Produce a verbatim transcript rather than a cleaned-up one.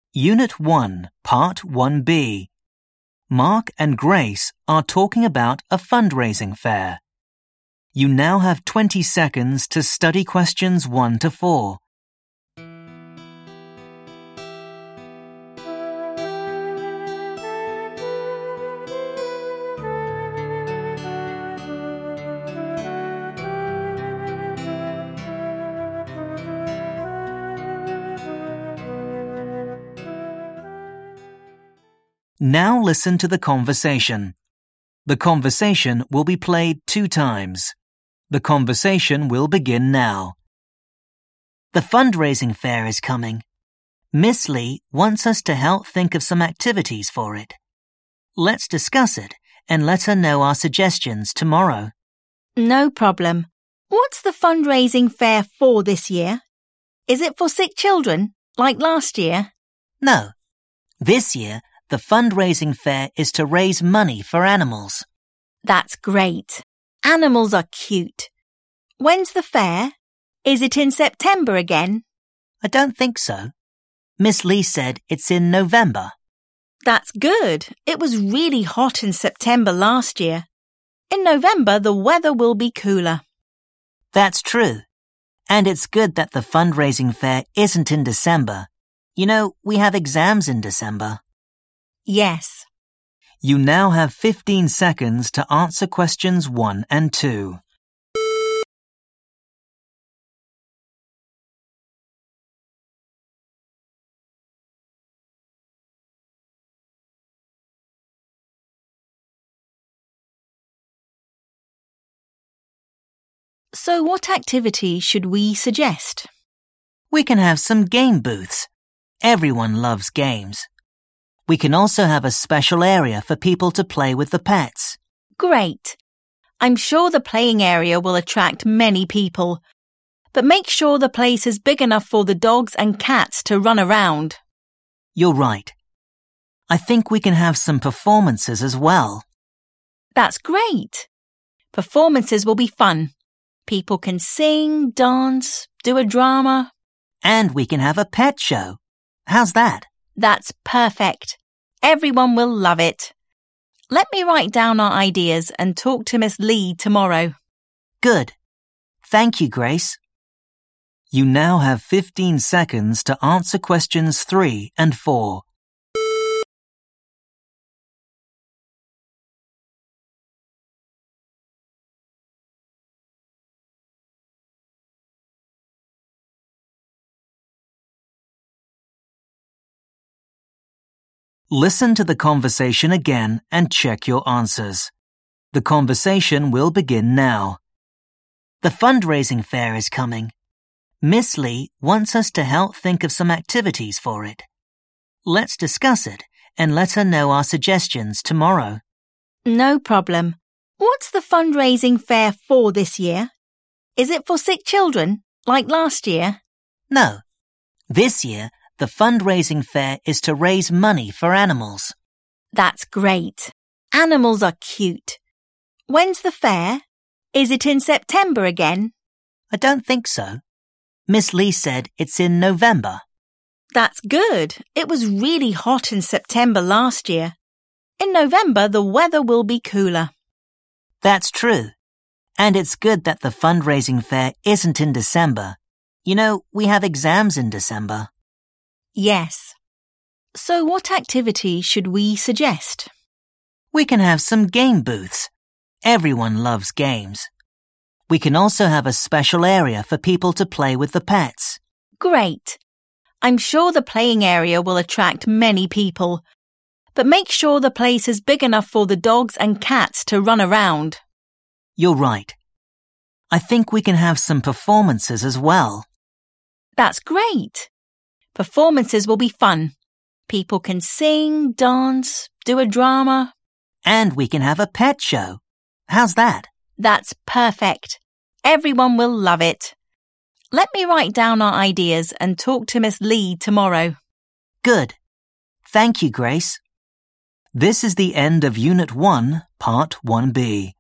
Unit one, Part one B. Mark and Grace are talking about a fundraising fair. You now have twenty seconds to study questions one to four. Now listen to the conversation. The conversation will be played two times. The conversation will begin now. The fundraising fair is coming. Miss Lee wants us to help think of some activities for it. Let's discuss it and let her know our suggestions tomorrow. No problem. What's the fundraising fair for this year? Is it for sick children, like last year? No. This year, the fundraising fair is to raise money for animals. That's great. Animals are cute. When's the fair? Is it in September again? I don't think so. Miss Lee said it's in November. That's good. It was really hot in September last year. In November, the weather will be cooler. That's true. And it's good that the fundraising fair isn't in December. You know, we have exams in December. Yes. You now have fifteen seconds to answer questions one and two. So what activity should we suggest? We can have some game booths. Everyone loves games. We can also have a special area for people to play with the pets. Great. I'm sure the playing area will attract many people. But make sure the place is big enough for the dogs and cats to run around. You're right. I think we can have some performances as well. That's great. Performances will be fun. People can sing, dance, do a drama. And we can have a pet show. How's that? That's perfect. Everyone will love it. Let me write down our ideas and talk to Miss Lee tomorrow. Good. Thank you, Grace. You now have fifteen seconds to answer questions three and four. Listen to the conversation again and check your answers. The conversation will begin now. The fundraising fair is coming. Miss Lee wants us to help think of some activities for it. Let's discuss it and let her know our suggestions tomorrow. No problem. What's the fundraising fair for this year? Is it for sick children, like last year? No. This year, the fundraising fair is to raise money for animals. That's great. Animals are cute. When's the fair? Is it in September again? I don't think so. Miss Lee said it's in November. That's good. It was really hot in September last year. In November, the weather will be cooler. That's true. And it's good that the fundraising fair isn't in December. You know, we have exams in December. Yes. So what activity should we suggest? We can have some game booths. Everyone loves games. We can also have a special area for people to play with the pets. Great. I'm sure the playing area will attract many people. But make sure the place is big enough for the dogs and cats to run around. You're right. I think we can have some performances as well. That's great. Performances will be fun. People can sing, dance, do a drama. And we can have a pet show. How's that? That's perfect. Everyone will love it. Let me write down our ideas and talk to Miss Lee tomorrow. Good. Thank you, Grace. This is the end of Unit one, Part one B.